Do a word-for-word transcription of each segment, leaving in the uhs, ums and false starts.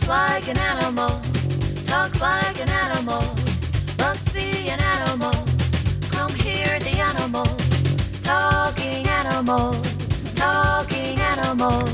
Walks like an animal, talks like an animal, must be an animal. Come hear the animals, talking animals, talking animals.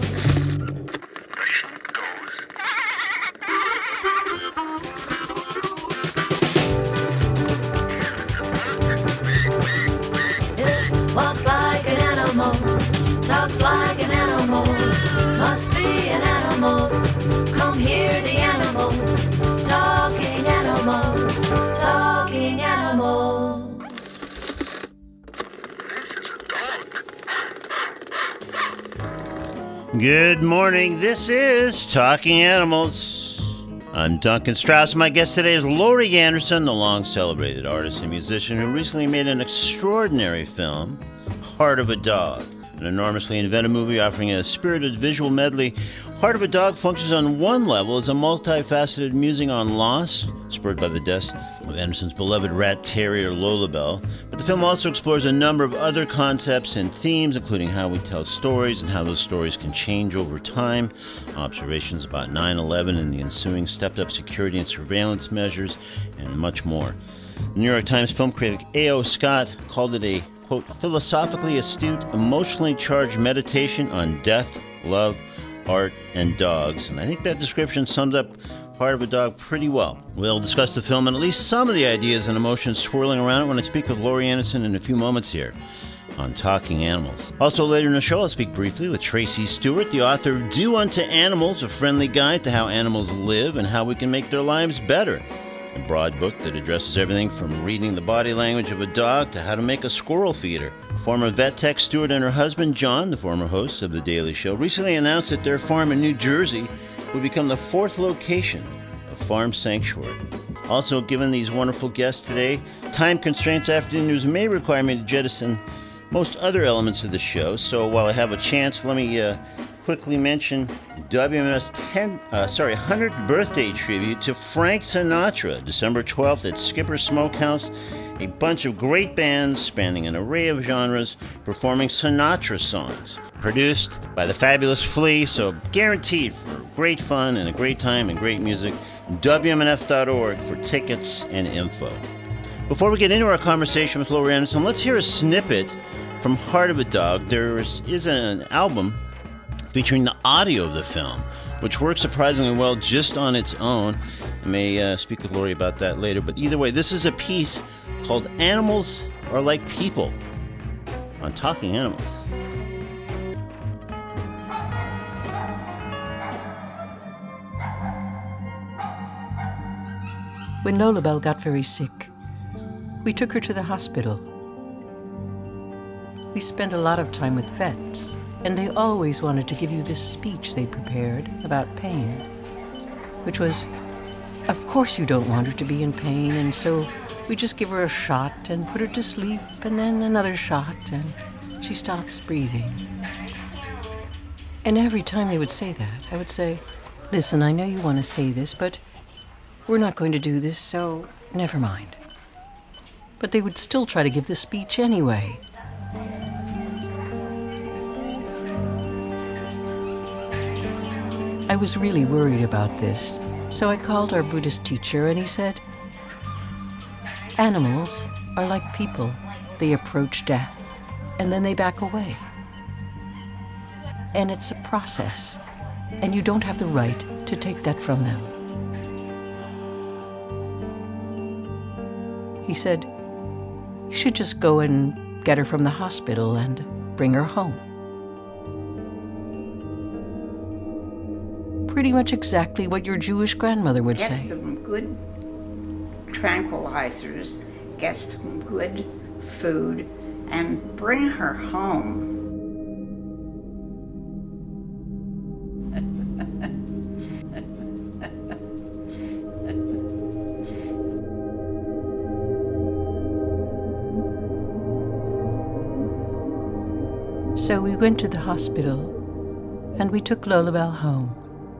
It walks like an animal, talks like an animal, must be an animal. Come hear the animals, talking animals, talking animals. Good morning, this is Talking Animals. I'm Duncan Strauss. My guest today is Laurie Anderson, the long-celebrated artist and musician who recently made an extraordinary film, Heart of a Dog, an enormously inventive movie offering a spirited visual medley. Heart of a Dog functions on one level as a multifaceted musing on loss, spurred by the death of Anderson's beloved rat terrier Lolabelle. But the film also explores a number of other concepts and themes, including how we tell stories and how those stories can change over time, observations about nine eleven and the ensuing stepped-up security and surveillance measures, and much more. The New York Times film critic A O Scott called it a, quote, philosophically astute, emotionally charged meditation on death, love, art, and dogs. And I think that description sums up Heart of a Dog pretty well. We'll discuss the film and at least some of the ideas and emotions swirling around it when I speak with Laurie Anderson in a few moments here on Talking Animals. Also later in the show, I'll speak briefly with Tracy Stewart, the author of Do Unto Animals, a friendly guide to how animals live and how we can make their lives better. A broad book that addresses everything from reading the body language of a dog to how to make a squirrel feeder. Former vet tech Stewart and her husband, John, the former host of The Daily Show, recently announced that their farm in New Jersey would become the fourth location of Farm Sanctuary. Also, given these wonderful guests today, time constraints afternoon news may require me to jettison most other elements of the show. So while I have a chance, let me uh, quickly mention W M S ten, uh, sorry, one hundredth birthday tribute to Frank Sinatra, December twelfth at Skipper Smokehouse. A bunch of great bands spanning an array of genres performing Sinatra songs, produced by the fabulous Flea, so guaranteed for great fun and a great time and great music. W M N F dot org for tickets and info. Before we get into our conversation with Laurie Anderson, let's hear a snippet from Heart of a Dog. There is, is an album featuring the audio of the film, which works surprisingly well just on its own. I may uh, speak with Laurie about that later, but either way, this is a piece called Animals Are Like People on Talking Animals. When Lolabelle got very sick, we took her to the hospital. We spent a lot of time with vets, and they always wanted to give you this speech they prepared about pain, which was, of course you don't want her to be in pain, and so we just give her a shot and put her to sleep, and then another shot, and she stops breathing. And every time they would say that, I would say, listen, I know you want to say this, but we're not going to do this, so never mind. But they would still try to give the speech anyway. I was really worried about this, so I called our Buddhist teacher and he said, animals are like people. They approach death and then they back away. And it's a process, and you don't have the right to take that from them. He said, you should just go and get her from the hospital and bring her home. Pretty much exactly what your Jewish grandmother would get say. Get some good tranquilizers, get some good food, and bring her home. So we went to the hospital, and we took Lolabelle home.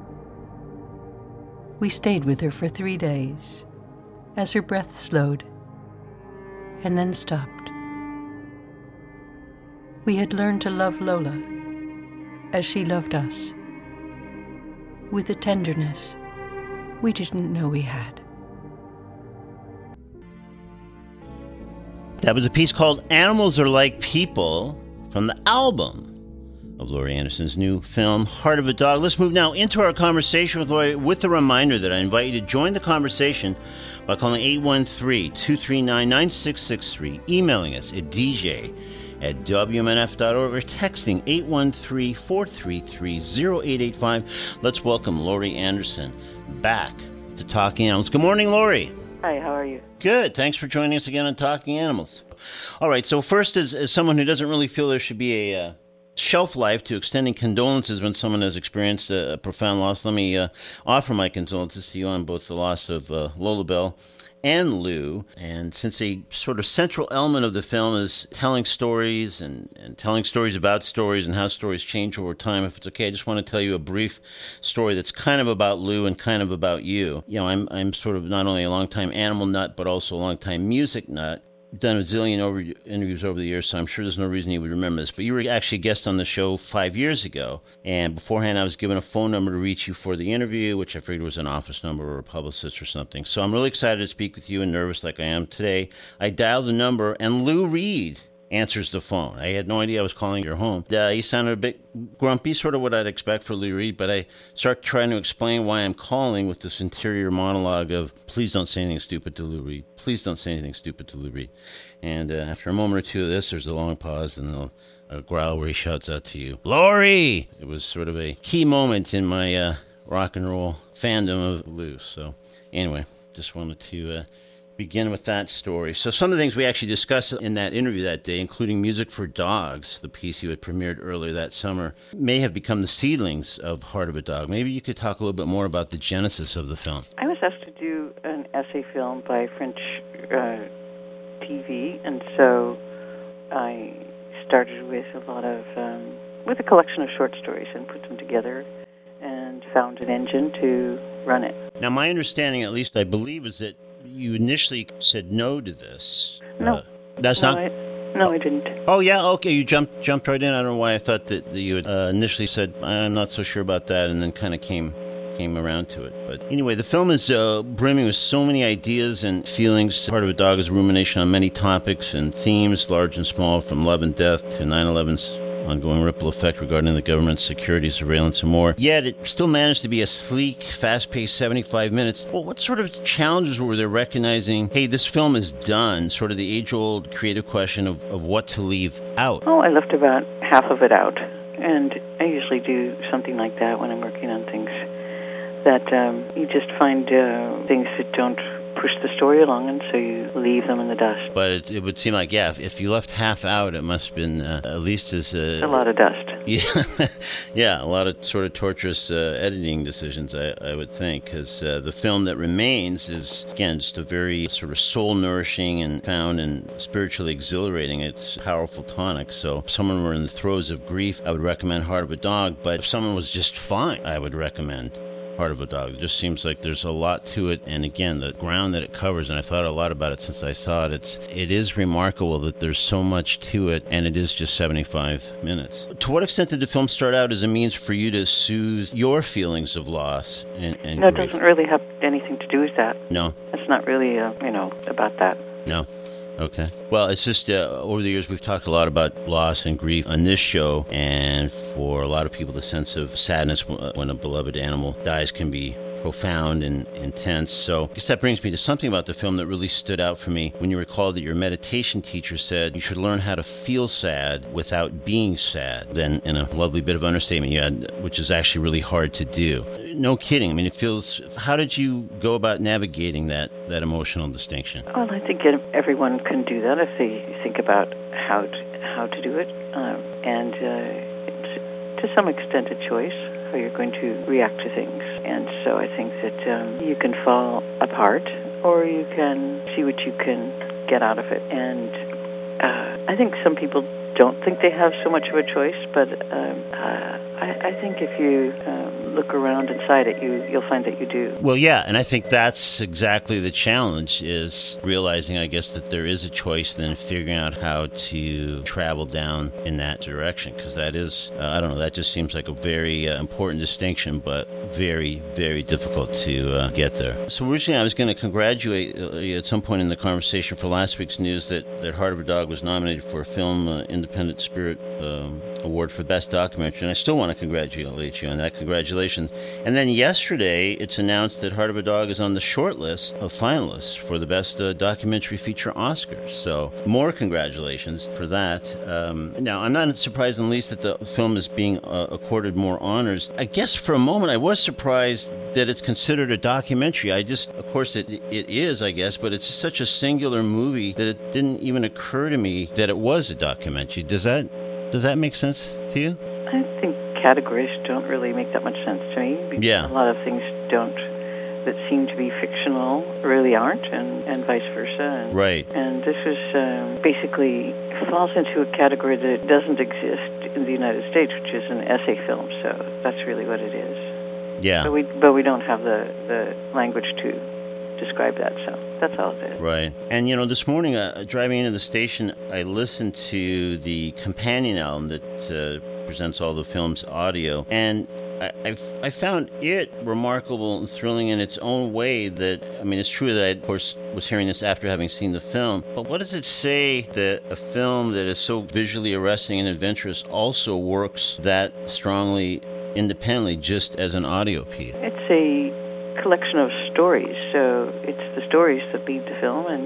We stayed with her for three days, as her breath slowed, and then stopped. We had learned to love Lola, as she loved us, with a tenderness we didn't know we had. That was a piece called Animals Are Like People from the album of Laurie Anderson's new film, Heart of a Dog. Let's move now into our conversation with Laurie, with the reminder that I invite you to join the conversation by calling eight one three, two three nine, nine six six three, emailing us at d j at w m n f dot org, or texting eight one three, four three three, zero eight eight five. Let's welcome Laurie Anderson back to Talking Animals. Good morning, Laurie. Hi, how are you? Good. Thanks for joining us again on Talking Animals. All right, so first, as, as someone who doesn't really feel there should be a uh, shelf life to extending condolences when someone has experienced a, a profound loss, let me uh, offer my condolences to you on both the loss of uh, Lola Bell and Lou. And since a sort of central element of the film is telling stories and, and telling stories about stories and how stories change over time, if it's okay, I just want to tell you a brief story that's kind of about Lou and kind of about you. You know, I'm I'm sort of not only a longtime animal nut, but also a longtime music nut. Done a zillion over interviews over the years, so I'm sure there's no reason you would remember this. But you were actually a guest on the show five years ago, and beforehand I was given a phone number to reach you for the interview, which I figured was an office number or a publicist or something. So I'm really excited to speak with you and nervous like I am today. I dialed the number, and Lou Reed answers the phone. I had no idea I was calling your home. Uh, he sounded a bit grumpy, sort of what I'd expect for Lou Reed, but I start trying to explain why I'm calling with this interior monologue of, please don't say anything stupid to Lou Reed. Please don't say anything stupid to Lou Reed. And uh, after a moment or two of this, there's a long pause and a, a growl where he shouts out to you, Laurie! It was sort of a key moment in my uh, rock and roll fandom of Lou. So anyway, just wanted to Uh, begin with that story. So some of the things we actually discussed in that interview that day, including Music for Dogs, the piece you had premiered earlier that summer, may have become the seedlings of Heart of a Dog. Maybe you could talk a little bit more about the genesis of the film. I was asked to do an essay film by French uh, T V, and so I started with a lot of, um, with a collection of short stories and put them together and found an engine to run it. Now, my understanding, at least I believe, is that you initially said no to this. No. Uh, that's no, not... I, no, I didn't. Oh, yeah, okay, you jumped jumped right in. I don't know why I thought that, that you had uh, initially said, I'm not so sure about that, and then kind of came came around to it. But anyway, the film is uh, brimming with so many ideas and feelings. Heart of a Dog is a rumination on many topics and themes, large and small, from love and death to nine eleven's ongoing ripple effect regarding the government's security, surveillance, and more. Yet it still managed to be a sleek, fast-paced seventy-five minutes. Well, what sort of challenges were there recognizing, hey, this film is done, sort of the age-old creative question of, of what to leave out? Oh, I left about half of it out, and I usually do something like that when I'm working on things, that um, you just find uh, things that don't push the story along, and so you leave them in the dust. But it, it would seem like, yeah, if, if you left half out, it must have been uh, at least as... Uh, a lot of dust. Yeah, yeah, a lot of sort of torturous uh, editing decisions, I, I would think, because uh, the film that remains is, again, just a very sort of soul-nourishing and found and spiritually exhilarating. It's powerful tonic. So if someone were in the throes of grief, I would recommend Heart of a Dog, but if someone was just fine, I would recommend Heart of a Dog. It just seems like there's a lot to it, and again, the ground that it covers, and I thought a lot about it since I saw it, it's it is remarkable that there's so much to it, and it is just seventy-five minutes. To what extent did the film start out as a means for you to soothe your feelings of loss and, and No, it grief? doesn't really have anything to do with that. No? It's not really, uh, you know, about that. No? Okay. Well, it's just uh, over the years we've talked a lot about loss and grief on this show, and for a lot of people the sense of sadness when a beloved animal dies can be profound and intense. So I guess that brings me to something about the film that really stood out for me when you recall that your meditation teacher said you should learn how to feel sad without being sad. Then, in a lovely bit of understatement you had, which is actually really hard to do. No kidding. I mean, it feels... How did you go about navigating that, that emotional distinction? Well, I think everyone can do that if they think about how to, how to do it. Um, and uh, it's, to some extent, a choice how you're going to react to things. And so I think that um, you can fall apart, or you can see what you can get out of it. And uh, I think some people don't think they have so much of a choice, but um, uh, I, I think if you um, look around inside it, you, you'll find that you do. Well, yeah, and I think that's exactly the challenge, is realizing, I guess, that there is a choice, then figuring out how to travel down in that direction, because that is, uh, I don't know, that just seems like a very uh, important distinction, but very, very difficult to uh, get there. So originally I was going to congratulate uh, at some point in the conversation for last week's news that, that Heart of a Dog was nominated for a Film uh, Independent Spirit um, Award for Best Documentary, and I still want to congratulate you on that. Congratulations. And then yesterday it's announced that Heart of a Dog is on the short list of finalists for the Best uh, Documentary Feature Oscars. So more congratulations for that. Um, now, I'm not surprised in the least that the film is being uh, accorded more honors. I guess for a moment I was surprised that it's considered a documentary. I just, of course it it is, I guess, but it's such a singular movie that it didn't even occur to me that it was a documentary. Does that does that make sense to you? I think categories don't really make that much sense to me. Because Yeah. a lot of things don't that seem to be fictional really aren't, and, and vice versa. And, Right. And this is um, basically falls into a category that doesn't exist in the United States, which is an essay film. So that's really what it is. Yeah. But we but we don't have the, the language to describe that. So that's all it is. Right. And, you know, this morning, uh, driving into the station, I listened to the companion album that uh, presents all the film's audio, and I, I, I found it remarkable and thrilling in its own way. That, I mean, it's true that I, of course, was hearing this after having seen the film, but what does it say that a film that is so visually arresting and adventurous also works that strongly independently just as an audio piece? It's a collection of stories, so it's the stories that lead the film, and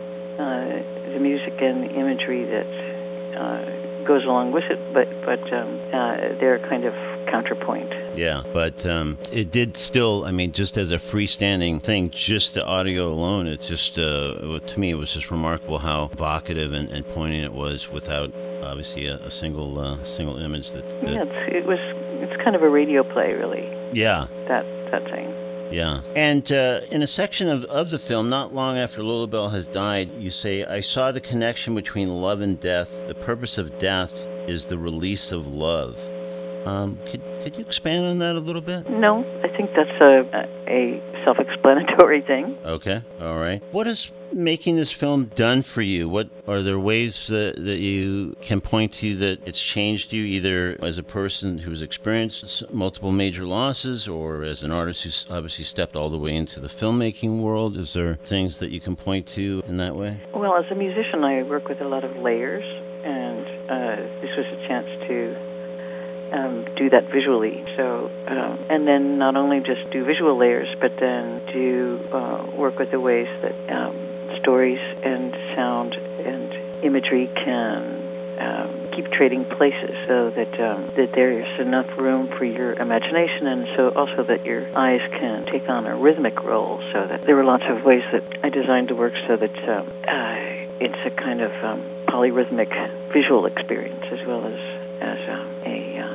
uh, the music and the imagery that uh, goes along with it, but but um, uh, they're kind of counterpoint. Yeah, but um, it did still, I mean, just as a freestanding thing, just the audio alone, it's just, uh, to me, it was just remarkable how evocative and, and poignant it was without, obviously, a, a single uh, single image that... that Yeah, it's, it was, it's kind of a radio play, really, yeah. that, that thing. Yeah. And uh, in a section of, of the film, not long after Lulabelle has died, you say, I saw the connection between love and death. The purpose of death is the release of love. Um, could could you expand on that a little bit? No, I think that's a, a self-explanatory thing. Okay, all right. What has making this film done for you? What are there ways that, that you can point to that it's changed you, either as a person who's experienced multiple major losses or as an artist who's obviously stepped all the way into the filmmaking world? Is there things that you can point to in that way? Well, as a musician, I work with a lot of layers, and uh, this was a chance to Um, do that visually. So, um, and then not only just do visual layers, but then do uh, work with the ways that um, stories and sound and imagery can um, keep trading places, so that um, that there's enough room for your imagination, and so also that your eyes can take on a rhythmic role. So that there were lots of ways that I designed the work so that um, uh, it's a kind of um, polyrhythmic visual experience as well as as um, a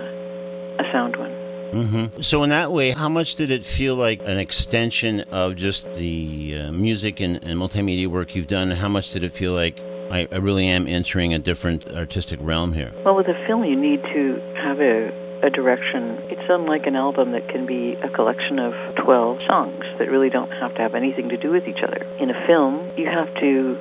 a sound one. Mm-hmm. So in that way, how much did it feel like an extension of just the uh, music and, and multimedia work you've done, and how much did it feel like I, I really am entering a different artistic realm here? Well, with a film, you need to have a, a direction. It's unlike an album that can be a collection of twelve songs that really don't have to have anything to do with each other. In a film, you have to,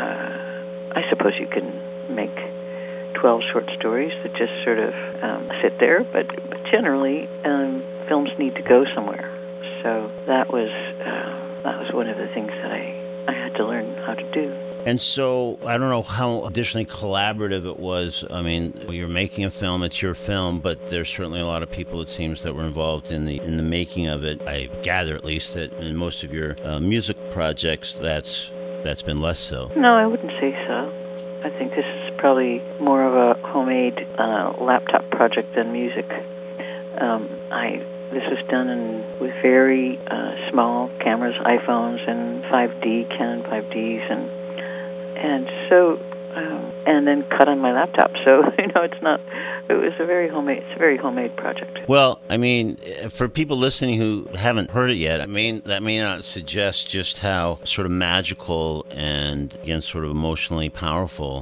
uh, I suppose you can make twelve short stories that just sort of um, sit there, but, but generally um, films need to go somewhere. So that was uh, that was one of the things that I, I had to learn how to do. And so I don't know how additionally collaborative it was. I mean, you're making a film, it's your film, but there's certainly a lot of people, it seems, that were involved in the in the making of it. I gather, at least, that in most of your uh, music projects, that's that's been less so. No, I wouldn't say so. I think this is probably more of a homemade uh, laptop project than music. Um, I this was done in, with very uh, small cameras, iPhones, and five D, Canon five Ds, and and so um, and then cut on my laptop. So you know, it's not. It was a very homemade. It's a very homemade project. Well, I mean, for people listening who haven't heard it yet, I mean, that may not suggest just how sort of magical and, again, sort of emotionally powerful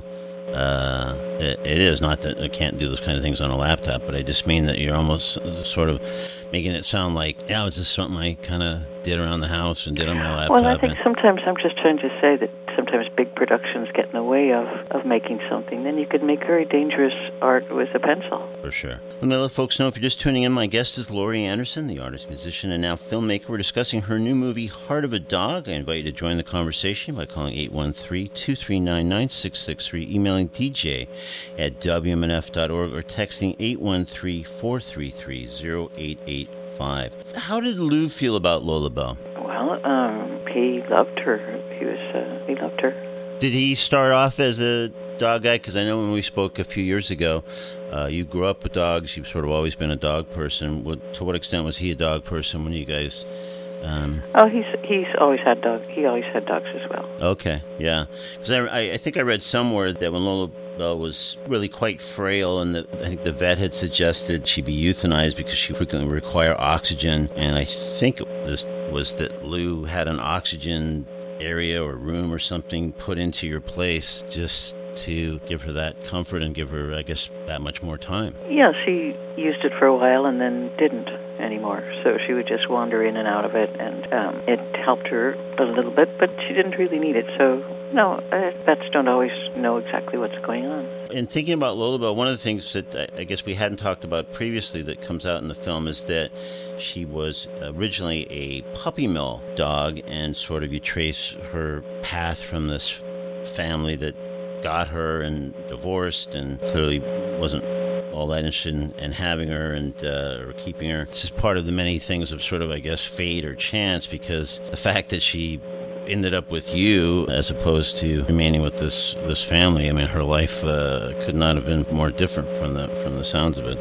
uh, it, it is. Not that I can't do those kind of things on a laptop, but I just mean that you're almost sort of making it sound like, yeah, it was just something I kind of did around the house and did on my laptop. Well, I think and, sometimes I'm just trying to say that sometimes big productions get in the way of, of making something. Then you could make very dangerous art with a pencil. For sure. Let me let folks know, if you're just tuning in, my guest is Laurie Anderson, the artist, musician, and now filmmaker. We're discussing her new movie, Heart of a Dog. I invite you to join the conversation by calling eight one three, two three nine, nine six six three, emailing d j at w m n f dot org, or texting eight one three, four three three, zero eight eight five. How did Lou feel about Lola Belle? Well, um, he loved her. He was, uh, he loved her. Did he start off as a dog guy? Because I know when we spoke a few years ago, uh, you grew up with dogs. You've sort of always been a dog person. What, to what extent was he a dog person when you guys... Um... Oh, he's he's always had dogs. He always had dogs as well. Okay, yeah. Because I, I think I read somewhere that when Lola Belle was really quite frail, and the, I think the vet had suggested she be euthanized because she frequently required oxygen. And I think this was that Lou had an oxygen area or room or something put into your place just to give her that comfort and give her, I guess, that much more time. Yeah, she used it for a while and then didn't anymore. So she would just wander in and out of it, and um, it helped her a little bit, but she didn't really need it. So, no, uh, vets don't always know exactly what's going on. In thinking about Lola Belle, one of the things that I, I guess we hadn't talked about previously that comes out in the film is that she was originally a puppy mill dog, and sort of you trace her path from this family that got her and divorced and clearly wasn't all that interested in, in having her and uh, or keeping her. It's just part of the many things of sort of, I guess, fate or chance, because the fact that she ended up with you as opposed to remaining with this this family, I mean, her life uh, could not have been more different from the from the sounds of it.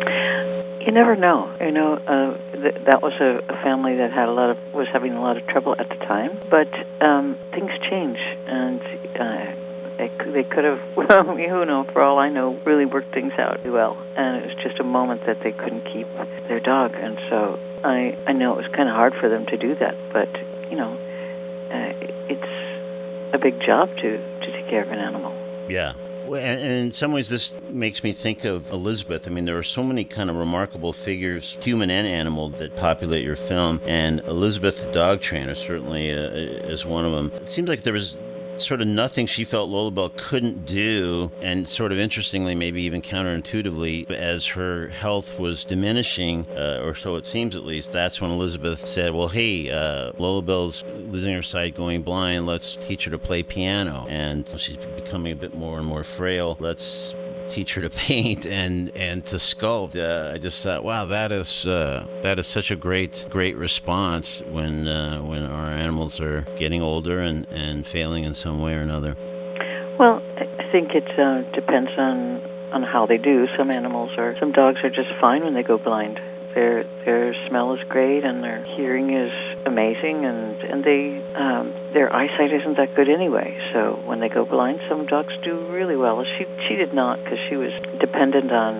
You never know. You know, uh, th- that was a, a family that had a lot of was having a lot of trouble at the time, but um, things change, and uh, they, they could have, well, who knows, for all I know, really worked things out well, and it was just a moment that they couldn't keep their dog, and so I I know it was kind of hard for them to do that, but you know, uh, it's a big job to to take care of an animal. Yeah. And in some ways, this makes me think of Elizabeth. I mean, there are so many kind of remarkable figures, human and animal, that populate your film. And Elizabeth, the dog trainer, certainly uh, is one of them. It seems like there was sort of nothing she felt Lola Belle couldn't do, and sort of interestingly, maybe even counterintuitively, as her health was diminishing, uh, or so it seems at least, that's when Elizabeth said, well, hey, uh, Lola Belle's losing her sight, going blind, let's teach her to play piano. And she's becoming a bit more and more frail. Let's teach her to paint and, and to sculpt. Uh, I just thought, wow, that is uh, that is such a great great response when uh, when our animals are getting older and, and failing in some way or another. Well, I think it uh, depends on, on how they do. Some animals are, some dogs are just fine when they go blind. Their their smell is great and their hearing is amazing, and and they um, their eyesight isn't that good anyway. So when they go blind, some dogs do really well. She she did not, because she was dependent on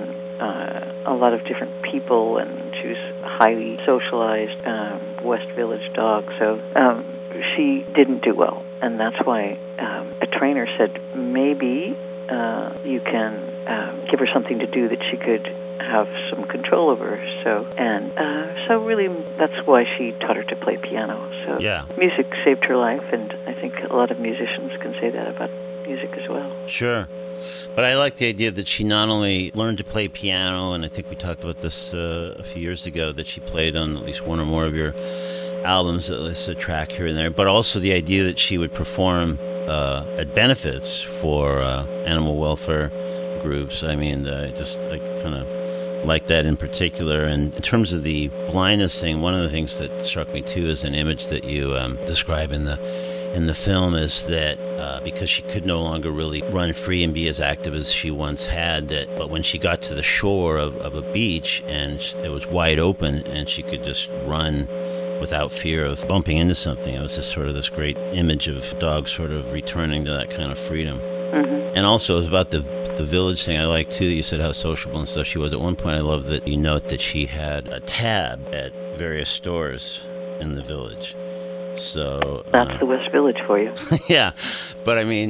uh, a lot of different people, and she was a highly socialized um, West Village dog. So um, she didn't do well, and that's why um, a trainer said maybe uh, you can um, give her something to do that she could have some control over. So and uh, so really that's why she taught her to play piano. So yeah. Music saved her life, and I think a lot of musicians can say that about music as well. Sure. But I like the idea that she not only learned to play piano, and I think we talked about this uh, a few years ago, that she played on at least one or more of your albums, at least a track here and there, but also the idea that she would perform uh, at benefits for uh, animal welfare groups. I mean, uh, just I kind of like that in particular. And in terms of the blindness thing, one of the things that struck me too is an image that you um, describe in the in the film is that uh, because she could no longer really run free and be as active as she once had, that but when she got to the shore of, of a beach and it was wide open and she could just run without fear of bumping into something, it was just sort of this great image of dogs sort of returning to that kind of freedom. Mm-hmm. And also it was about the the village thing. I like too, you said how sociable and stuff she was. At one point I love that you note that she had a tab at various stores in the village. So that's uh, the West Village for you. yeah, but I mean,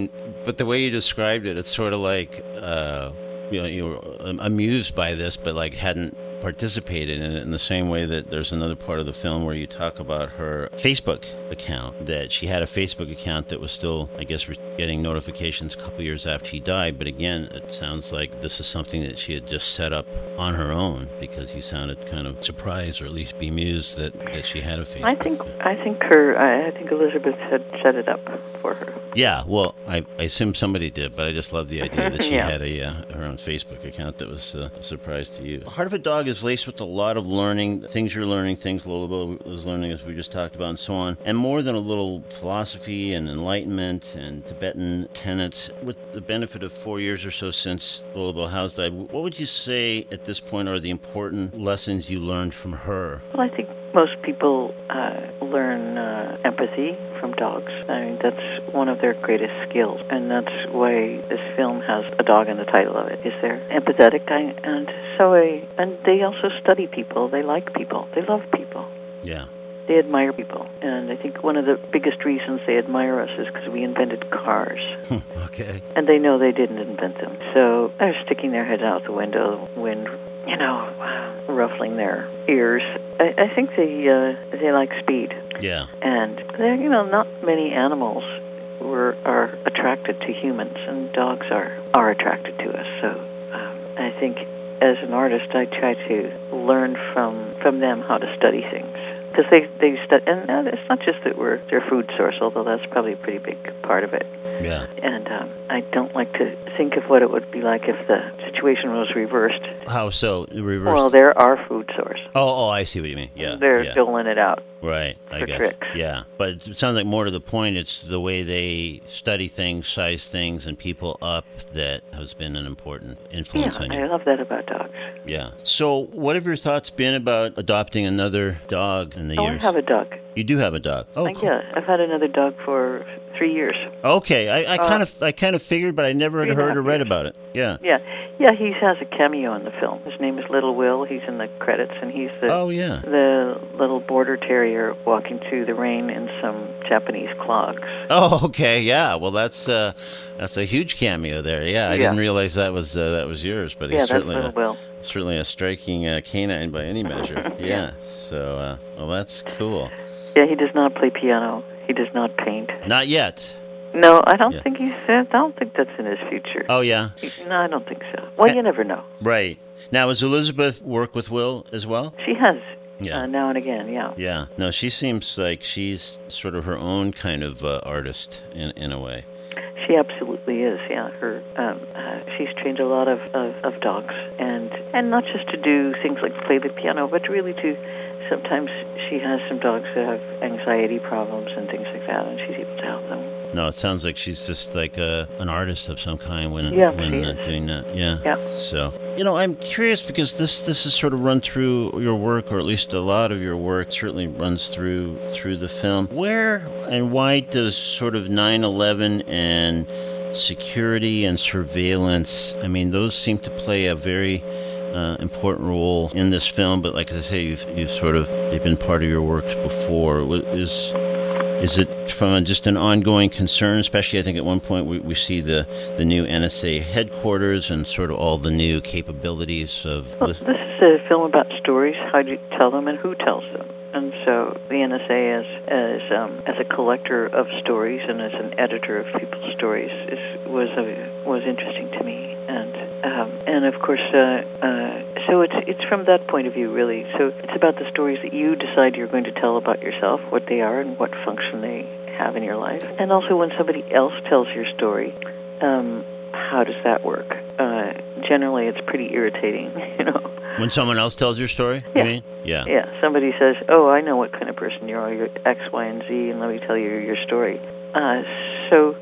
But the way you described it, it's sort of like uh, you know you were amused by this, but like hadn't participated in it, in the same way that there's another part of the film where you talk about her Facebook account, that she had a Facebook account that was still, I guess, getting notifications a couple years after she died. But again, it sounds like this is something that she had just set up on her own, because you sounded kind of surprised, or at least bemused, that, that she had a Facebook I think account. I think her I think Elizabeth had set it up for her. Yeah, well, I, I assume somebody did, but I just love the idea that she Yeah. had a uh, her own Facebook account that was uh, a surprise to you. Heart of a Dog is laced with a lot of learning, things you're learning, things Lullaba was learning, as we just talked about, and so on, and more than a little philosophy and enlightenment and Tibetan tenets. With the benefit of four years or so since Lullaba House died, what would you say at this point are the important lessons you learned from her? Well, I think most people uh, learn uh, empathy from dogs. I mean, that's one of their greatest skills, and that's why this film has a dog in the title of it. Is they're empathetic, I, and so a, and they also study people. They like people. They love people. Yeah. They admire people, and I think one of the biggest reasons they admire us is because we invented cars. Okay. And they know they didn't invent them. So they're sticking their heads out the window, wind, you know, ruffling their ears. I, I think they uh, they like speed. Yeah. And there, you know, not many animals were are attracted to humans, and dogs are are attracted to us. So um, I think as an artist, I try to learn from from them how to study things. Because they, they study, and uh, it's not just that we're their food source, although that's probably a pretty big part of it. Yeah. And um, I don't like to think of what it would be like if the situation was reversed. How so? Reverse? Well, they're our food source. Oh, oh, I see what you mean. Yeah. They're yeah. doling it out. Right, I for guess. tricks. Yeah, but it sounds like more to the point, it's the way they study things, size things, and people up that has been an important influence Yeah, on I you. love that about dogs. Yeah. So, what have your thoughts been about adopting another dog in the Oh, I years? have a dog. You do have a dog. Oh, Uh, cool. Yeah, I've had another dog for three years. Okay, I, I Uh, kind of, I kind of figured, but I never had three and a heard half or read years. about it. Yeah. Yeah, yeah, he has a cameo in the film. His name is Little Will. He's in the credits, and he's the Oh, yeah. the little border terrier walking through the rain in some Japanese clogs. Oh, okay, yeah. Well, that's uh, that's a huge cameo there. Yeah, I Yeah. didn't realize that was uh, that was yours, but he's Yeah, that's certainly Little a, Will. certainly a striking uh, canine by any measure. Yeah. Yeah. So, uh, well, that's cool. Yeah, he does not play piano. He does not paint. Not yet. No, I don't Yeah. think he's. I don't think that's in his future. Oh, yeah. He- No, I don't think so. Well, Eh. you never know. Right. Now, does Elizabeth work with Will as well? She has Yeah. uh, now and again. Yeah. Yeah. No, she seems like she's sort of her own kind of uh, artist in in a way. She absolutely is. Yeah, her um, uh, she's trained a lot of, of, of dogs, and and not just to do things like play the piano, but really to. Sometimes she has some dogs that have anxiety problems and things like that, and she's able to help them. No, it sounds like she's just like a, an artist of some kind when Yeah, when she uh, is. doing that. Yeah. Yeah. So, you know, I'm curious because this this is sort of run through your work, or at least a lot of your work certainly runs through through the film. Where and why does sort of nine eleven and security and surveillance, I mean, those seem to play a very uh, important role in this film, but like I say, you've, you've sort of, they've been part of your works before. What Is is it from a, just an ongoing concern, especially I think at one point we, we see the, the new N S A headquarters and sort of all the new capabilities of... Well, this is a film about stories. How do you tell them, and who tells them? And so the N S A, as as um, as a collector of stories and as an editor of people's stories, is was a, was interesting to me. And um, and of course, uh, uh, so it's it's from that point of view, really. So it's about the stories that you decide you're going to tell about yourself, what they are, and what function they have in your life. And also, when somebody else tells your story, um, how does that work? Uh, generally, it's pretty irritating, you know. When someone else tells your story, Yeah. you mean? Yeah. Yeah, somebody says, "Oh, I know what kind of person you are. You're X, Y, and Z, and let me tell you your story." Uh, so,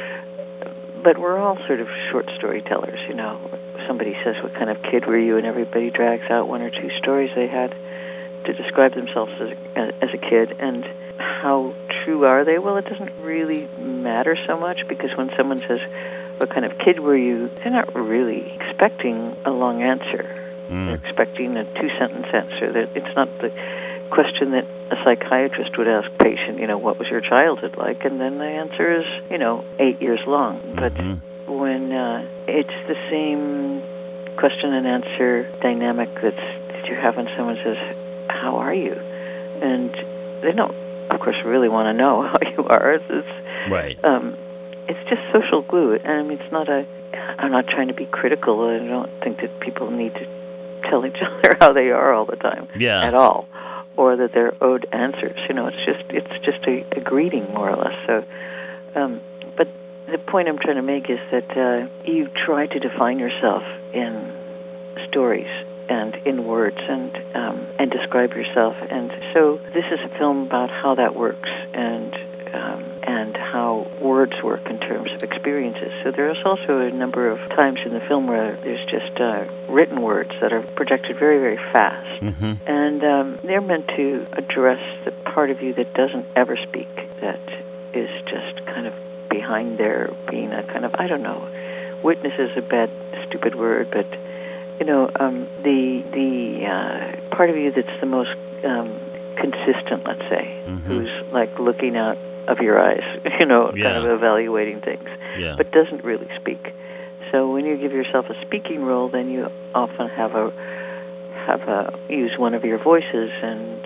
but we're all sort of short storytellers, you know. Somebody says, "What kind of kid were you?" and everybody drags out one or two stories they had to describe themselves as a, as a kid. And how true are they? Well, it doesn't really matter so much, because when someone says, "What kind of kid were you?" they're not really expecting a long answer. Mm. They're expecting a two-sentence answer. That it's not the question that a psychiatrist would ask a patient, you know, what was your childhood like? And then the answer is, you know, eight years long. But Mm-hmm. when uh, it's the same question and answer dynamic that's, that you have when someone says, how are you? And they don't, of course, really want to know how you are. It's, it's, Right. um, it's just social glue. I mean, it's not a, I'm not trying to be critical. I don't think that people need to tell each other how they are all the time Yeah. at all, or that they're owed answers. You know, it's just it's just a, a greeting, more or less. So, um, but the point I'm trying to make is that uh, you try to define yourself in stories and in words and um, and describe yourself. And so this is a film about how that works and um, and how words work in terms of experiences. So there's also a number of times in the film where there's just uh, written words that are projected very, very fast. Mm-hmm. And um, they're meant to address the part of you that doesn't ever speak, that is just kind of behind there being a kind of, I don't know, witness is a bad, stupid word, but, you know, um, the, the uh, part of you that's the most um, consistent, let's say, Mm-hmm. who's like looking out of your eyes, you know, Yeah. kind of evaluating things, Yeah. but doesn't really speak. So when you give yourself a speaking role, then you often have a have a use one of your voices, and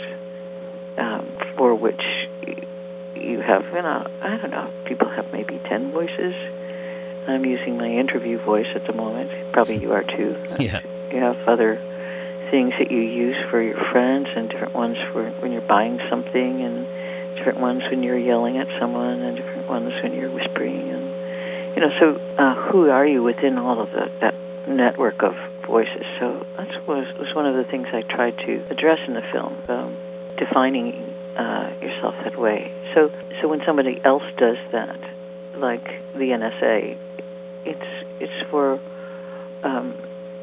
um, for which you have, you know, I don't know, people have maybe ten voices. I'm using my interview voice at the moment. Probably you are too. Yeah. You have other things that you use for your friends, and different ones for when you're buying something, and different ones when you're yelling at someone, and different ones when you're whispering, and you know. So, uh, who are you within all of the, that network of voices? So that was was one of the things I tried to address in the film, um, defining uh, yourself that way. So, so when somebody else does that, like the N S A, it's it's for um,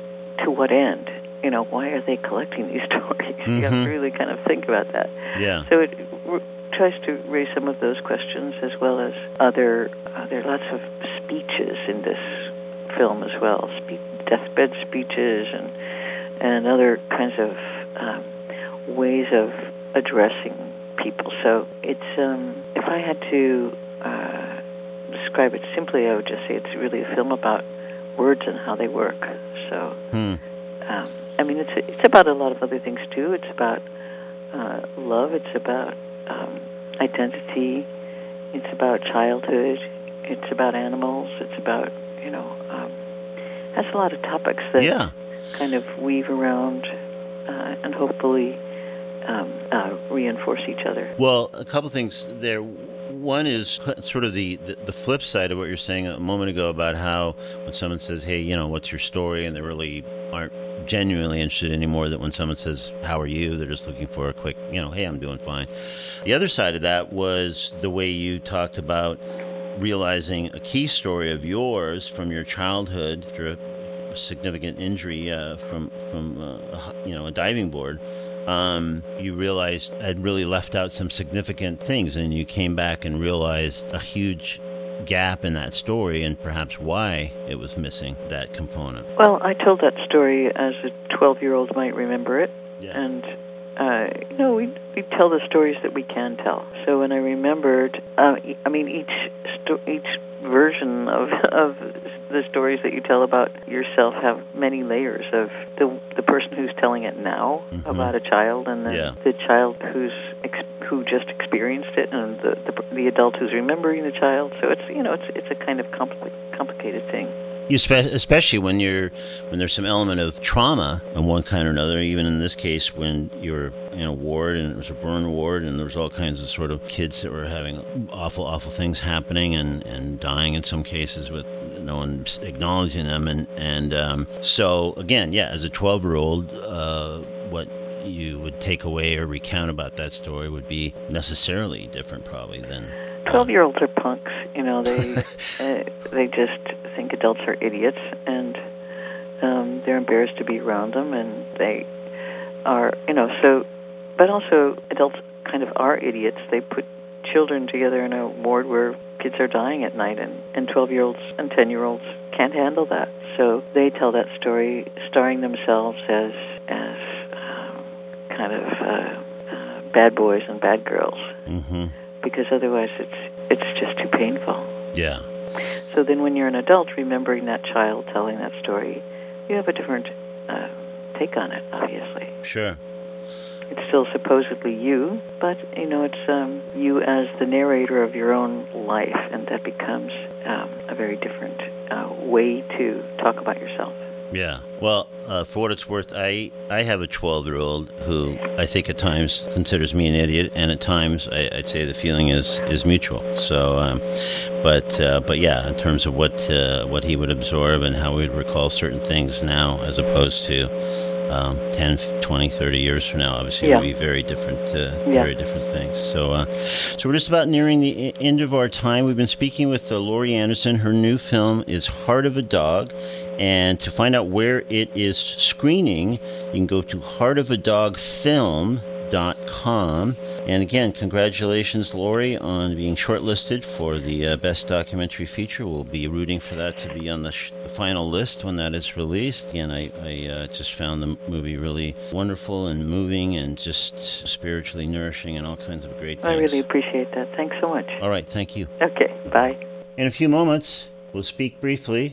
to what end? You know, why are they collecting these stories? Mm-hmm. You have to really kind of think about that. Yeah. So it r- tries to raise some of those questions, as well as other. Uh, there are lots of speeches in this film as well, Spe- deathbed speeches and and other kinds of um, ways of addressing people. So it's um, if I had to uh, describe it simply, I would just say it's really a film about words and how they work. So. Hmm. Um, I mean, it's it's about a lot of other things too. It's about uh, love. It's about um, identity. It's about childhood. It's about animals. It's about, you know, um, has a lot of topics that Yeah. kind of weave around uh, and hopefully um, uh, reinforce each other. Well, a couple things there. One is sort of the, the, the flip side of what you're saying a moment ago about how when someone says, hey, you know, what's your story? And they really aren't genuinely interested anymore, that when someone says, how are you? They're just looking for a quick, you know, hey, I'm doing fine. The other side of that was the way you talked about realizing a key story of yours from your childhood through a significant injury uh, from, from uh, a, you know, a diving board. Um, you realized had really left out some significant things, and you came back and realized a huge gap in that story and perhaps why it was missing that component. Well, I told that story as a twelve-year-old might remember it. Yeah. And, uh, you know, we we tell the stories that we can tell. So when I remembered, uh, I mean, each sto- each version of of the stories that you tell about yourself have many layers of the the person who's telling it now Mhm. about a child, and then Yeah. the child who's ex- who just experienced it, and the, the the adult who's remembering the child. So it's, you know, it's it's a kind of compli- complicated thing. You spe- especially when you're when there's some element of trauma of one kind or another. Even in this case, when you're in a ward and it was a burn ward, and there was all kinds of sort of kids that were having awful, awful things happening and, and dying in some cases with no one acknowledging them. And and um, so again, yeah, as a twelve-year-old, uh, what you would take away or recount about that story would be necessarily different, probably than. Twelve-year-olds are punks. You know, they uh, they just think adults are idiots, and um, they're embarrassed to be around them, and they are, you know. So, but also adults kind of are idiots. They put children together in a ward where kids are dying at night, and and twelve-year-olds and ten-year-olds can't handle that. So they tell that story, starring themselves as as um, kind of uh, uh, bad boys and bad girls, Mm-hmm. because otherwise it's it's just too painful. Yeah. So then when you're an adult remembering that child telling that story, you have a different uh, take on it, obviously. Sure. It's still supposedly you, but, you know, it's um, you as the narrator of your own life, and that becomes um, a very different uh, way to talk about yourself. Yeah. Well, uh, for what it's worth, I, I have a twelve-year-old who I think at times considers me an idiot, and at times I, I'd say the feeling is, is mutual. So, um, but uh, but yeah, in terms of what uh, what he would absorb and how we'd recall certain things now, as opposed to um, ten, twenty, thirty years from now, obviously Yeah. it would be very different, uh, Yeah. very different things. So, uh, so we're just about nearing the e- end of our time. We've been speaking with uh, Laurie Anderson. Her new film is Heart of a Dog. And to find out where it is screening, you can go to heart of a dog film dot com. And again, congratulations, Laurie, on being shortlisted for the uh, Best Documentary Feature. We'll be rooting for that to be on the, sh- the final list when that is released. Again, I, I uh, just found the movie really wonderful and moving and just spiritually nourishing and all kinds of great things. I really appreciate that. Thanks so much. All right, thank you. Okay, bye. In a few moments, we'll speak briefly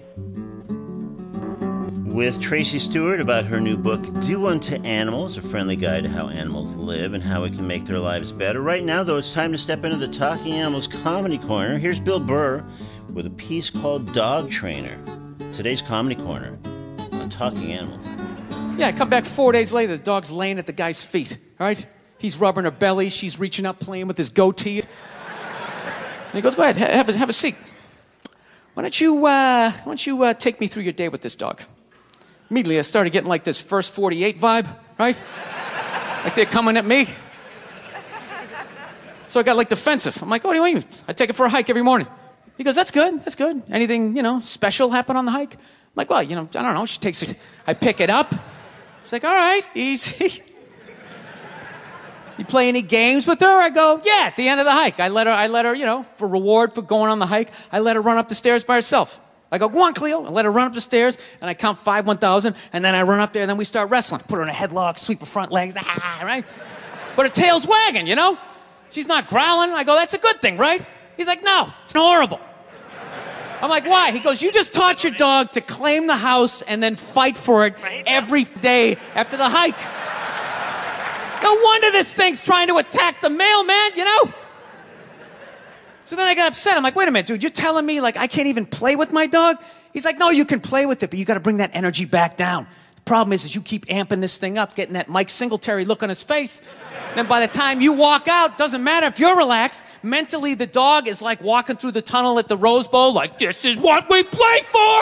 with Tracy Stewart about her new book, Do Unto Animals, a friendly guide to how animals live and how we can make their lives better. Right now, though, it's time to step into the Talking Animals Comedy Corner. Here's Bill Burr with a piece called Dog Trainer. Today's Comedy Corner on Talking Animals. Yeah, I come back four days later, the dog's laying at the guy's feet, all right? He's rubbing her belly, she's reaching up, playing with his goatee. And he goes, go ahead, ha- have a, have a seat. Why don't you, uh, why don't you uh, take me through your day with this dog? Immediately, I started getting like this First forty-eight vibe, right? Like they're coming at me. So I got like defensive. I'm like, what do you mean? I take it for a hike every morning. He goes, that's good, that's good. Anything, you know, special happen on the hike? I'm like, well, you know, I don't know. She takes it. I pick it up. It's like, all right, easy. You play any games with her? I go, yeah, at the end of the hike. I let her, I let her, you know, for reward for going on the hike, I let her run up the stairs by herself. I go, go on, Cleo. I let her run up the stairs, and I count five, one thousand, and then I run up there, and then we start wrestling. Put her in a headlock, sweep her front legs, ah, right? But her tail's wagging, you know? She's not growling. I go, that's a good thing, right? He's like, no, it's horrible. I'm like, why? He goes, you just taught your dog to claim the house and then fight for it every day after the hike. No wonder this thing's trying to attack the mailman, you know? So then I got upset. I'm like, wait a minute, dude, you're telling me like I can't even play with my dog? He's like, no, you can play with it, but you got to bring that energy back down. The problem is, is you keep amping this thing up, getting that Mike Singletary look on his face. Then by the time you walk out, doesn't matter if you're relaxed, mentally the dog is like walking through the tunnel at the Rose Bowl, like, this is what we play for!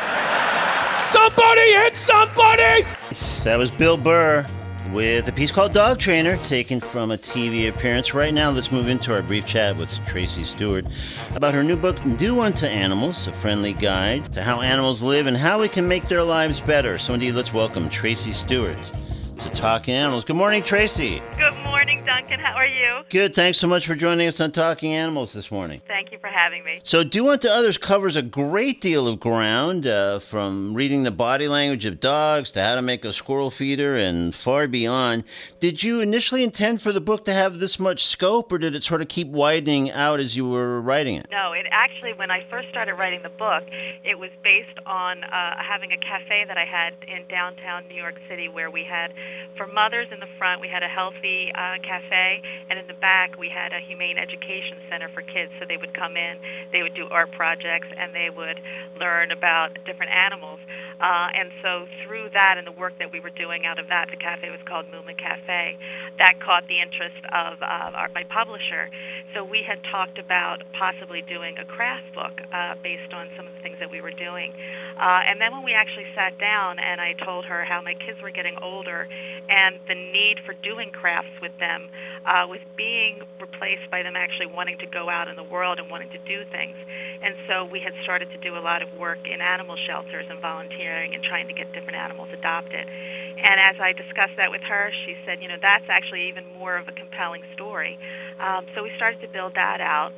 Somebody hit somebody! That was Bill Burr with a piece called Dog Trainer, taken from a T V appearance. Right now, let's move into our brief chat with Tracy Stewart about her new book, Do Unto Animals, a friendly guide to how animals live and how we can make their lives better. So indeed, let's welcome Tracy Stewart to Talking Animals. Good morning, Tracy. Good morning, Duncan. How are you? Good. Thanks so much for joining us on Talking Animals this morning. Thank you for having me. So Do Unto Others covers a great deal of ground, uh, from reading the body language of dogs to how to make a squirrel feeder and far beyond. Did you initially intend for the book to have this much scope, or did it sort of keep widening out as you were writing it? No, it actually, when I first started writing the book, it was based on uh, having a cafe that I had in downtown New York City where we had, for mothers in the front, we had a healthy uh, cafe, and in the back we had a humane education center for kids. So they would come in, they would do art projects, and they would learn about different animals. Uh, and so through that and the work that we were doing out of that, the cafe was called Movement Cafe, that caught the interest of uh, our, my publisher. So we had talked about possibly doing a craft book uh, based on some of the things that we were doing. Uh, and then when we actually sat down and I told her how my kids were getting older and the need for doing crafts with them uh, was being replaced by them actually wanting to go out in the world and wanting to do things. And so we had started to do a lot of work in animal shelters and volunteering and trying to get different animals adopted. And as I discussed that with her, she said, you know, that's actually even more of a compelling story. Um, so we started to build that out.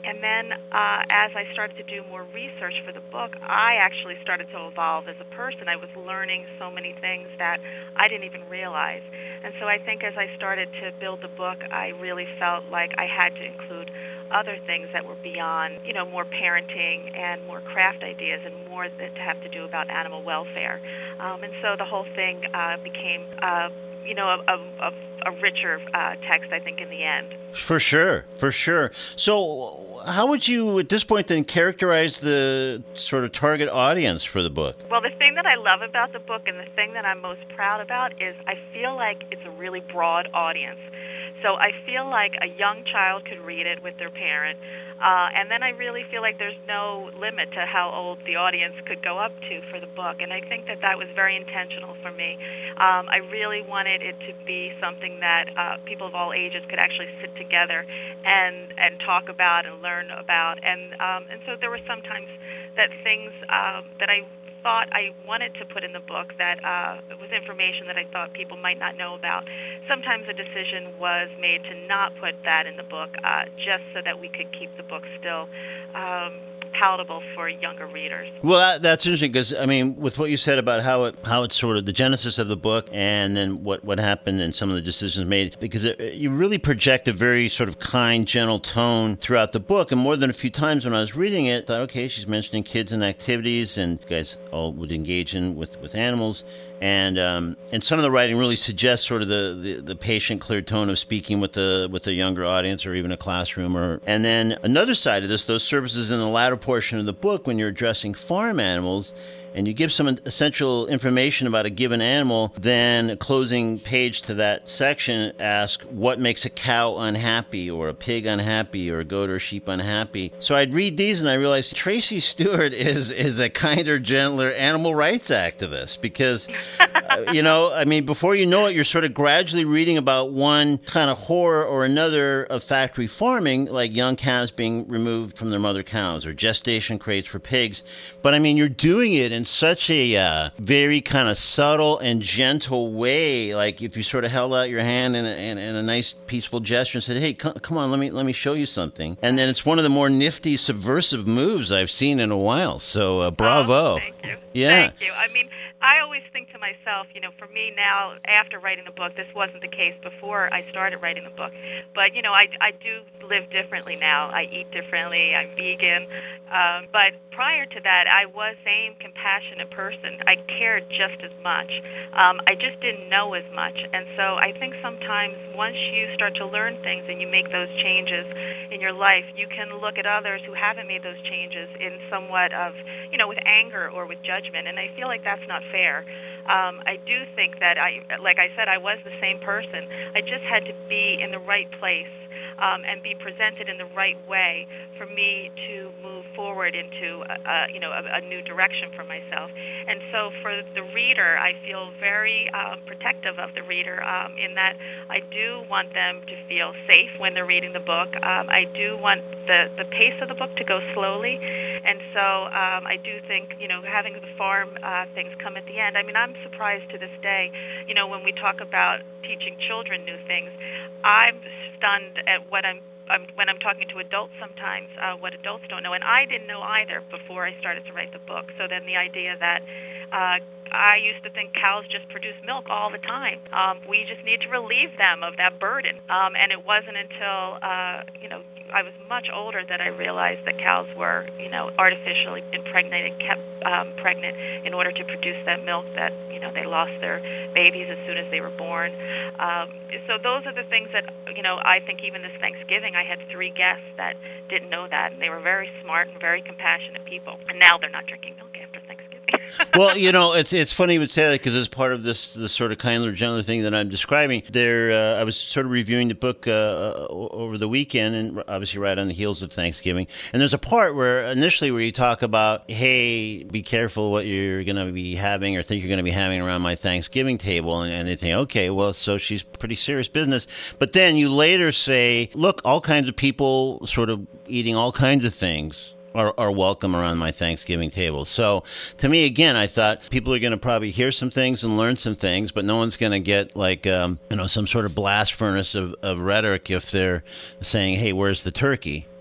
and then uh, as I started to do more research for the book, I actually started to evolve as a person. I was learning so many things that I didn't even realize. And so I think as I started to build the book, I really felt like I had to include other things that were beyond, you know, more parenting and more craft ideas and more that have to do about animal welfare. Um, and so the whole thing uh, became, uh, you know, a, a, a richer uh, text, I think, in the end. For sure, for sure. So how would you, at this point, then characterize the sort of target audience for the book? Well, the thing that I love about the book and the thing that I'm most proud about is I feel like it's a really broad audience. So I feel like a young child could read it with their parent, uh, and then I really feel like there's no limit to how old the audience could go up to for the book, and I think that that was very intentional for me. Um, I really wanted it to be something that uh, people of all ages could actually sit together and and talk about and learn about, and um, and so there were sometimes that things um, that I thought I wanted to put in the book that uh, was information that I thought people might not know about. Sometimes a decision was made to not put that in the book uh, just so that we could keep the book still um, palatable for younger readers. Well, that, that's interesting because, I mean, with what you said about how it how it's sort of the genesis of the book and then what, what happened and some of the decisions made, because it, you really project a very sort of kind, gentle tone throughout the book. And more than a few times when I was reading it, I thought, okay, she's mentioning kids and activities and you guys all would engage in with, with animals. And um, and some of the writing really suggests sort of the, the, the patient, clear tone of speaking with the with a younger audience or even a classroom. Or and then another side of this, those services in the latter portion of the book when you're addressing farm animals and you give some essential information about a given animal, then a closing page to that section asks what makes a cow unhappy or a pig unhappy or a goat or sheep unhappy. So I'd read these and I realized Tracy Stewart is, is a kinder, gentler animal rights activist because, uh, you know, I mean, before you know it, you're sort of gradually reading about one kind of horror or another of factory farming, like young calves being removed from their mother cows or gestation crates for pigs. But I mean, you're doing it in such a uh, very kind of subtle and gentle way. Like if you sort of held out your hand in a, in, in a nice, peaceful gesture and said, "Hey, c- come on, let me let me show you something." And then it's one of the more nifty, subversive moves I've seen in a while. So uh, bravo. Oh, thank you. Yeah. Thank you. I mean, I always think to myself, you know, for me now, after writing the book, this wasn't the case before I started writing the book, but, you know, I, I do live differently now. I eat differently. I'm vegan. Um, but prior to that, I was the same compassionate person. I cared just as much. Um, I just didn't know as much. And so I think sometimes once you start to learn things and you make those changes in your life, you can look at others who haven't made those changes in somewhat of, you know, with anger or with judgment. And I feel like that's not fair. Um, I do think that, I, like I said, I was the same person. I just had to be in the right place um, and be presented in the right way for me to move forward into, a, a, you know, a, a new direction for myself. And so for the reader, I feel very um, protective of the reader um, in that I do want them to feel safe when they're reading the book. Um, I do want the, the pace of the book to go slowly. And so um, I do think, you know, having the farm uh, things come at the end. I mean, I'm surprised to this day, you know, when we talk about teaching children new things, I'm stunned at what I'm, I'm when I'm talking to adults sometimes, uh, what adults don't know. And I didn't know either before I started to write the book. So then the idea that uh, I used to think cows just produce milk all the time. Um, we just need to relieve them of that burden. Um, and it wasn't until, uh, you know, I was much older that I realized that cows were, you know, artificially impregnated, kept um, pregnant in order to produce that milk that, you know, they lost their babies as soon as they were born. Um, so those are the things that, you know, I think even this Thanksgiving I had three guests that didn't know that, and they were very smart and very compassionate people. And now they're not drinking milk after Thanksgiving. Well, you know, it's it's funny you would say that because as part of this this sort of kinder, gentler thing that I'm describing, there uh, I was sort of reviewing the book uh, over the weekend, and obviously right on the heels of Thanksgiving. And there's a part where initially where you talk about, hey, be careful what you're going to be having or think you're going to be having around my Thanksgiving table, and, and they think, okay, well, so she's pretty serious business. But then you later say, look, all kinds of people sort of eating all kinds of things Are, are welcome around my Thanksgiving table. So to me, again, I thought people are going to probably hear some things and learn some things, but no one's going to get like, um, you know, some sort of blast furnace of, of rhetoric if they're saying, hey, where's the turkey?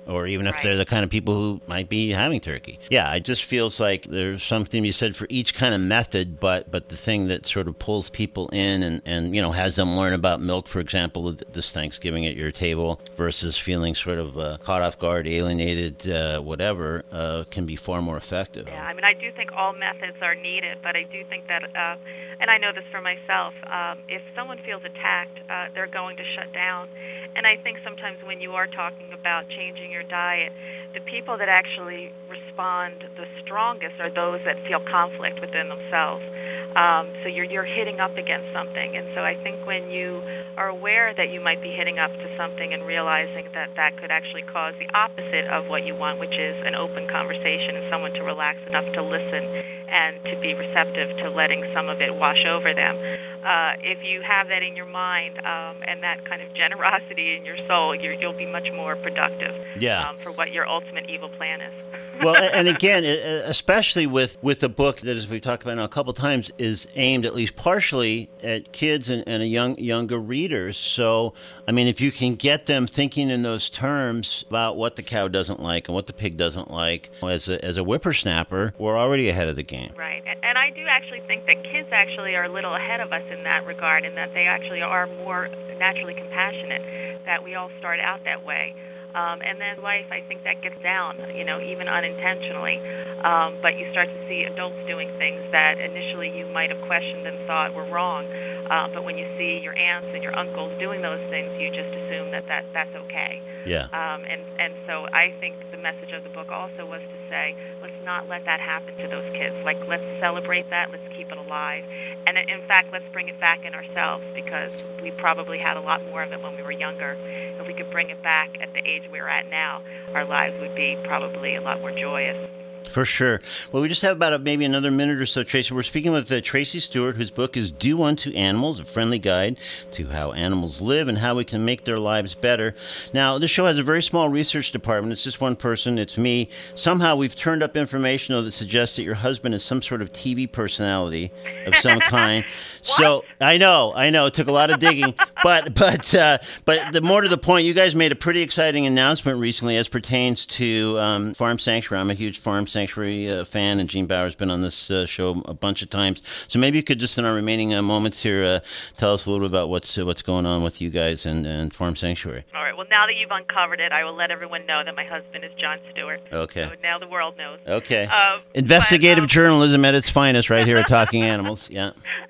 or even if Right. they're the kind of people who might be having turkey. Yeah, it just feels like there's something to be said for each kind of method, but but the thing that sort of pulls people in and, and you know, has them learn about milk, for example, this Thanksgiving at your table, versus feeling sort of uh, caught off guard, alienated, uh, whatever, uh, can be far more effective. Yeah, I mean, I do think all methods are needed, but I do think that, uh, and I know this for myself, um, if someone feels attacked, uh, they're going to shut down. And I think sometimes when you are talking about changing your diet, the people that actually respond the strongest are those that feel conflict within themselves. Um, so you're you're hitting up against something, and so I think when you are aware that you might be hitting up to something and realizing that that could actually cause the opposite of what you want, which is an open conversation and someone to relax enough to listen and to be receptive to letting some of it wash over them. Uh, if you have that in your mind um, and that kind of generosity in your soul, you're, you'll be much more productive Yeah. um, for what your ultimate evil plan is. Well, and again, especially with, with a book that, as we've talked about now a couple times, is aimed at least partially at kids and, and a young younger readers. So, I mean, if you can get them thinking in those terms about what the cow doesn't like and what the pig doesn't like, as a, as a whippersnapper, we're already ahead of the game. Right. And, and I do actually think that kids actually are a little ahead of us in that regard, in that they actually are more naturally compassionate, that we all start out that way. Um, and then life, I think that gets down, you know, even unintentionally. Um, but you start to see adults doing things that initially you might have questioned and thought were wrong. Uh, but when you see your aunts and your uncles doing those things, you just assume that, that that's okay. Yeah. Um, and, and so I think the message of the book also was to say, let's not let that happen to those kids. Like, let's celebrate that. Let's keep it alive. And in fact, let's bring it back in ourselves, because we probably had a lot more of it when we were younger. If we could bring it back at the age we're at now, our lives would be probably a lot more joyous. For sure. Well, we just have about a, maybe another minute or so, Tracy. We're speaking with uh, Tracy Stewart, whose book is Do Unto Animals, a friendly guide to how animals live and how we can make their lives better. Now, this show has a very small research department. It's just one person. It's me. Somehow we've turned up information, though, that suggests that your husband is some sort of T V personality of some kind. So I know, I know. It took a lot of digging. but but uh, but the more to the point, you guys made a pretty exciting announcement recently as pertains to um, Farm Sanctuary. I'm a huge Farm Sanctuary uh, fan, and Gene Bauer's been on this uh, show a bunch of times. So maybe you could just, in our remaining uh, moments here, uh, tell us a little bit about what's uh, what's going on with you guys and, and Farm Sanctuary. All right. Well, now that you've uncovered it, I will let everyone know that my husband is John Stewart. Okay. So now the world knows. Okay. Um, Investigative but, um, journalism at its finest right here at Talking Animals. Yeah.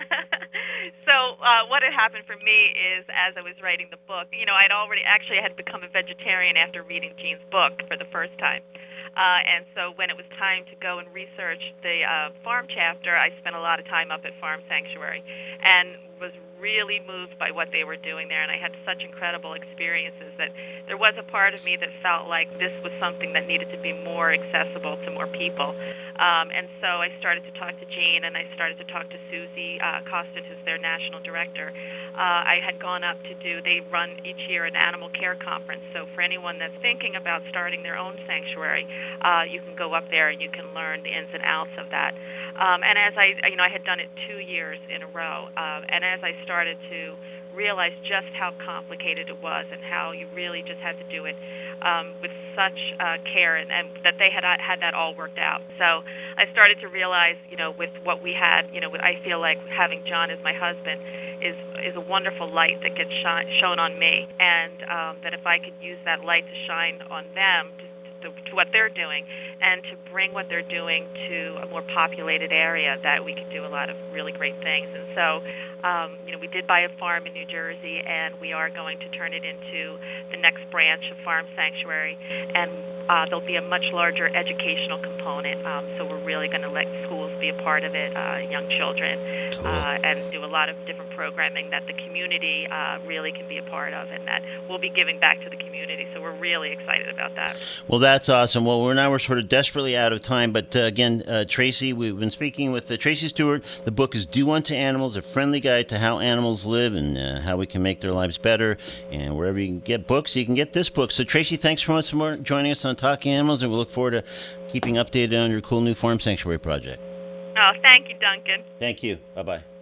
So uh, what had happened for me is, as I was writing the book, you know, I'd already actually had become a vegetarian after reading Gene's book for the first time. Uh, and so when it was time to go and research the uh, farm chapter, I spent a lot of time up at Farm Sanctuary and was really moved by what they were doing there. And I had such incredible experiences that there was a part of me that felt like this was something that needed to be more accessible to more people. Um, and so I started to talk to Gene, and I started to talk to Susie uh, Costin, who's their national director. Uh, I had gone up to do, they run each year an animal care conference. So for anyone that's thinking about starting their own sanctuary, uh, you can go up there and you can learn the ins and outs of that. Um, and as I, you know, I had done it two years in a row, uh, and as I started to realize just how complicated it was and how you really just had to do it um, with such uh, care, and, and that they had had that all worked out. So I started to realize, you know, with what we had, you know, I feel like having John as my husband is is a wonderful light that gets shine, shown on me, and um, that if I could use that light to shine on them, to, to, to what they're doing, and to bring what they're doing to a more populated area, that we could do a lot of really great things. And so, um, you know, we did buy a farm in New Jersey, and we are going to turn it into the next branch of Farm Sanctuary, and uh, there'll be a much larger educational component. Um, so we're really going to let schools be a part of it, uh, young children, Cool. uh, and do a lot of different programming that the community uh, really can be a part of, and that we'll be giving back to the community. So we're really excited about that. Well, that's awesome. Well, we're now we're sort of desperately out of time, but uh, again, uh, Tracy, we've been speaking with uh, Tracy Stewart. The book is Do Unto Animals, a friendly guide to how animals live and uh, how we can make their lives better. And wherever you can get books, you can get this book. So, Tracy, thanks so much for joining us on Talking Animals, and we look forward to keeping updated on your cool new Farm Sanctuary project. Oh, thank you, Duncan. Thank you. Bye-bye.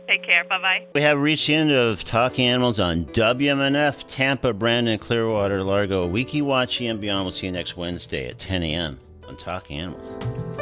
Take care. Bye-bye. We have reached the end of Talking Animals on W M N F, Tampa, Brandon, Clearwater, Largo, Weeki Wachee, and beyond. We'll see you next Wednesday at ten a.m. on Talking Animals.